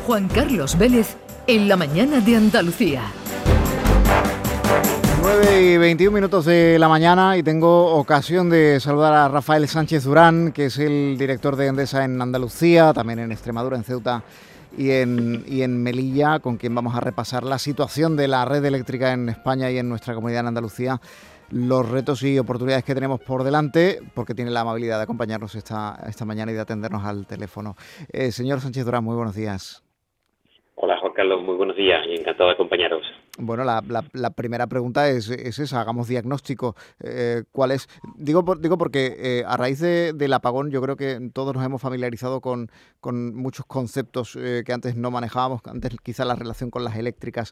Juan Carlos Vélez en la mañana de Andalucía. 9:21 de la mañana y tengo ocasión de saludar a Rafael Sánchez Durán, que es el director de Endesa en Andalucía, también en Extremadura, en Ceuta y en Melilla, con quien vamos a repasar la situación de la red eléctrica en España y en nuestra comunidad en Andalucía, los retos y oportunidades que tenemos por delante, porque tiene la amabilidad de acompañarnos esta mañana y de atendernos al teléfono. Señor Sánchez Durán, muy buenos días. Hola Juan Carlos, muy buenos días y encantado de acompañaros. Bueno, la primera pregunta es esa, hagamos diagnóstico. ¿Cuál es? Digo porque a raíz del apagón yo creo que todos nos hemos familiarizado con muchos conceptos que antes no manejábamos. Antes quizá la relación con las eléctricas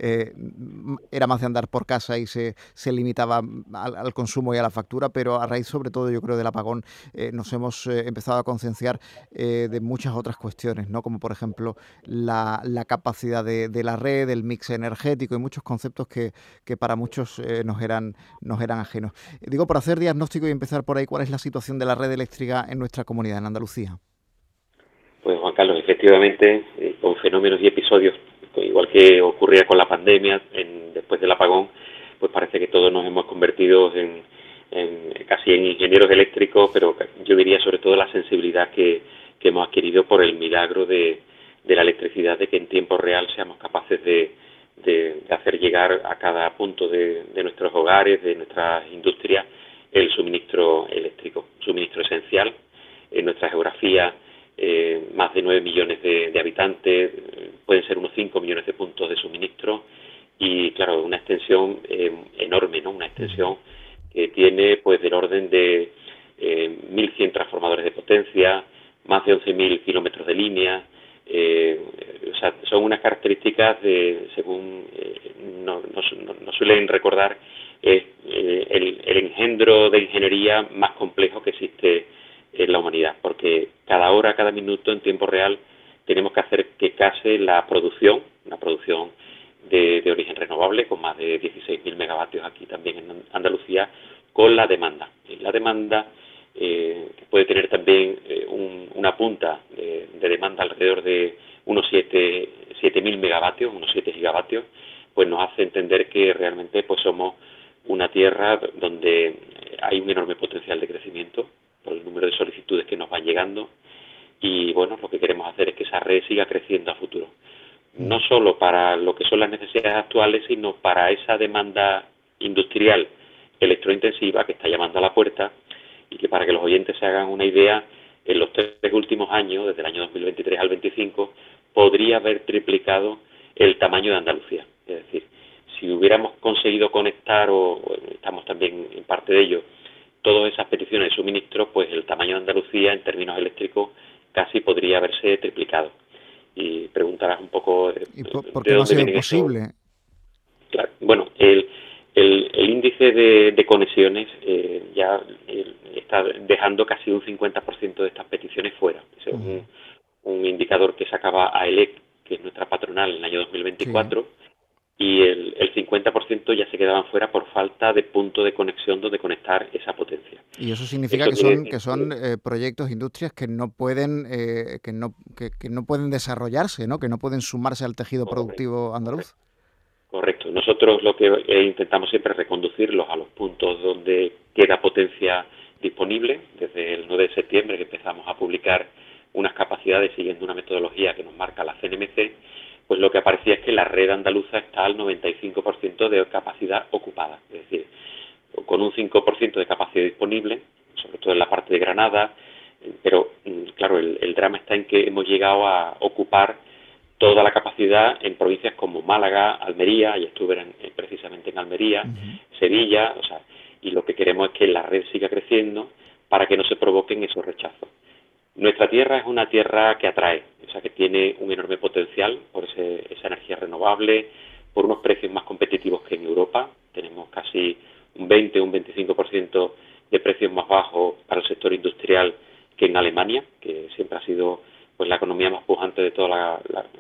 era más de andar por casa y se limitaba al consumo y a la factura, pero a raíz sobre todo yo creo del apagón nos hemos empezado a concienciar de muchas otras cuestiones, ¿no? Como por ejemplo la capacidad de la red, el mix energético y muchos conceptos que para muchos nos eran ajenos. Digo, por hacer diagnóstico y empezar por ahí, ¿cuál es la situación de la red eléctrica en nuestra comunidad, en Andalucía? Pues Juan Carlos, efectivamente, con fenómenos y episodios, igual que ocurría con la pandemia, después del apagón, pues parece que todos nos hemos convertido casi en ingenieros eléctricos, pero yo diría sobre todo la sensibilidad que hemos adquirido por el milagro de la electricidad, de que en tiempo real seamos capaces de hacer llegar a cada punto de nuestros hogares, de nuestras industrias, el suministro eléctrico, suministro esencial. En nuestra geografía, más de 9 millones de habitantes, pueden ser unos 5 millones de puntos de suministro y, claro, una extensión enorme, ¿no? Una extensión que tiene pues del orden de 1.100 transformadores de potencia, más de 11.000 kilómetros de línea. O sea, son unas características según nos suelen recordar, el engendro de ingeniería más complejo que existe en la humanidad, porque cada hora, cada minuto, en tiempo real, tenemos que hacer que case una producción de origen renovable, con más de 16.000 megavatios aquí también en Andalucía, con la demanda. La demanda que puede tener también una punta de demanda alrededor de unos 7.000 megavatios, unos 7 gigavatios, pues nos hace entender que realmente pues somos una tierra donde hay un enorme potencial de crecimiento por el número de solicitudes que nos van llegando y bueno, lo que queremos hacer es que esa red siga creciendo a futuro. No solo para lo que son las necesidades actuales, sino para esa demanda industrial electrointensiva que está llamando a la puerta y que, para que los oyentes se hagan una idea, en los 3 últimos años, desde el año 2023 al 25, podría haber triplicado el tamaño de Andalucía. Es decir, si hubiéramos conseguido conectar, o estamos también en parte de ello, todas esas peticiones de suministro, pues el tamaño de Andalucía en términos eléctricos casi podría haberse triplicado. Y preguntarás un poco ¿Y por qué no ha sido posible? Claro, bueno, el índice de conexiones ya está dejando casi un 50% de estas peticiones fuera. Ese es un indicador que sacaba AELEC, que es nuestra patronal, en el año 2024, sí. Y el 50% ya se quedaban fuera por falta de punto de conexión donde conectar esa potencia. Y eso significa que son proyectos, industrias que no pueden que no pueden desarrollarse, ¿no? Que no pueden sumarse al tejido productivo andaluz. Correcto. Nosotros lo que intentamos siempre es reconducirlos a los puntos donde queda potencia disponible. Desde el 9 de septiembre que empezamos a publicar unas capacidades siguiendo una metodología que nos marca la CNMC, pues lo que aparecía es que la red andaluza está al 95% de capacidad ocupada, es decir, con un 5% de capacidad disponible, sobre todo en la parte de Granada, pero claro, el drama está en que hemos llegado a ocupar toda la capacidad en provincias como Málaga, Almería, y estuve precisamente en Almería, Sevilla, o sea, y lo que queremos es que la red siga creciendo para que no se provoquen esos rechazos. Nuestra tierra es una tierra que atrae, o sea, que tiene un enorme potencial por esa energía renovable, por unos precios más competitivos que en Europa. Tenemos casi un 20 o un 25% de precios más bajos para el sector industrial que en Alemania, que siempre ha sido pues la economía más pujante de toda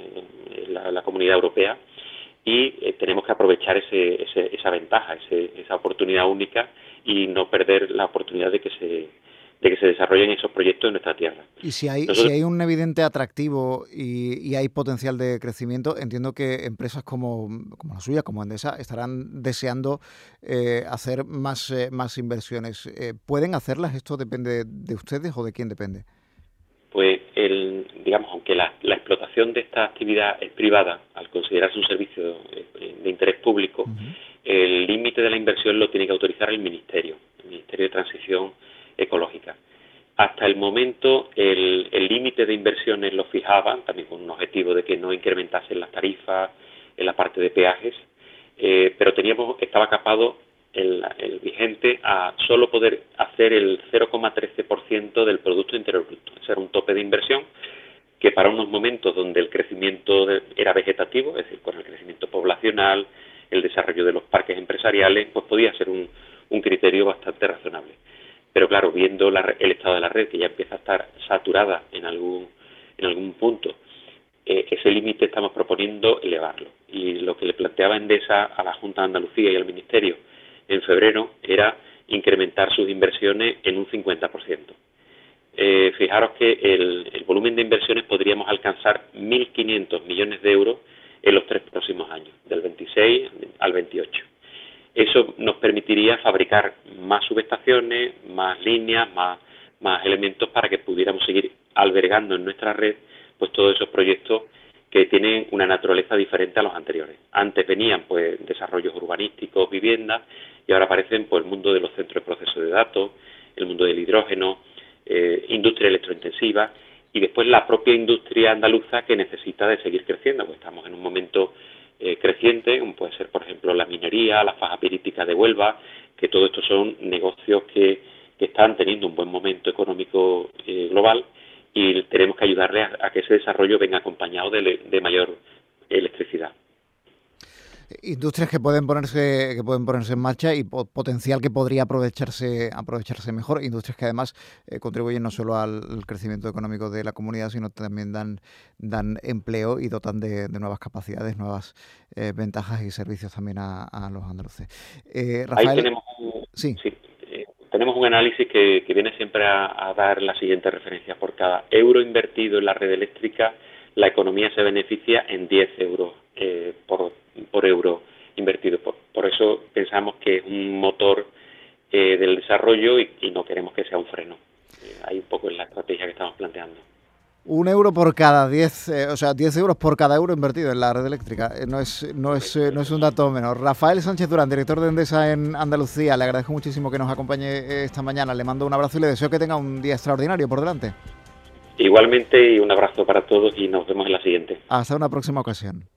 la comunidad europea. Y tenemos que aprovechar esa ventaja, esa oportunidad única y no perder la oportunidad de que que se desarrollen esos proyectos en nuestra tierra. Y si hay un evidente atractivo y hay potencial de crecimiento, entiendo que empresas como la suya, como Endesa, estarán deseando hacer más inversiones. ¿Pueden hacerlas? ¿Esto depende de ustedes o de quién depende? Pues, digamos, aunque la explotación de esta actividad es privada, al considerarse un servicio de interés público, el límite de la inversión lo tiene que autorizar el Ministerio de Transición Ecológica. Hasta el momento el límite de inversiones lo fijaban, también con un objetivo de que no incrementasen las tarifas en la parte de peajes, pero estaba capado el vigente a solo poder hacer el 0,13% del Producto Interior Bruto. Ese era un tope de inversión que para unos momentos donde el crecimiento era vegetativo, es decir, con el crecimiento poblacional, el desarrollo de los parques empresariales, pues podía ser un criterio bastante razonable. Pero claro, viendo el estado de la red, que ya empieza a estar saturada en algún punto, ese límite estamos proponiendo elevarlo. Y lo que le planteaba Endesa a la Junta de Andalucía y al Ministerio en febrero era incrementar sus inversiones en un 50%. Fijaros que el volumen de inversiones podríamos alcanzar 1.500 millones de euros en los 3 próximos años, del 26 al 28. Eso nos permitiría fabricar más subestaciones, más líneas, más elementos para que pudiéramos seguir albergando en nuestra red pues todos esos proyectos que tienen una naturaleza diferente a los anteriores. Antes venían pues desarrollos urbanísticos, viviendas, y ahora aparecen pues el mundo de los centros de proceso de datos, el mundo del hidrógeno, industria electrointensiva, y después la propia industria andaluza que necesita de seguir creciendo, pues estamos en un momento creciente, como puede ser por ejemplo la minería, la faja pirítica de Huelva, que todo esto son negocios que están teniendo un buen momento económico global, y tenemos que ayudarles a que ese desarrollo venga acompañado de mayor electricidad. Industrias que pueden ponerse en marcha y potencial que podría aprovecharse mejor. Industrias que además contribuyen no solo al crecimiento económico de la comunidad, sino también dan empleo y dotan de nuevas capacidades, nuevas ventajas y servicios también a los andaluces. Rafael, ahí tenemos un análisis que viene siempre a dar la siguiente referencia. Por cada euro invertido en la red eléctrica, la economía se beneficia en 10 euros por euro invertido. Por eso pensamos que es un motor del desarrollo y no queremos que sea un freno. Ahí un poco es la estrategia que estamos planteando. 1 euro por cada 10, 10 euros por cada euro invertido en la red eléctrica. No es un dato menor. Rafael Sánchez Durán, director de Endesa en Andalucía, le agradezco muchísimo que nos acompañe esta mañana. Le mando un abrazo y le deseo que tenga un día extraordinario por delante. Igualmente, y un abrazo para todos y nos vemos en la siguiente. Hasta una próxima ocasión.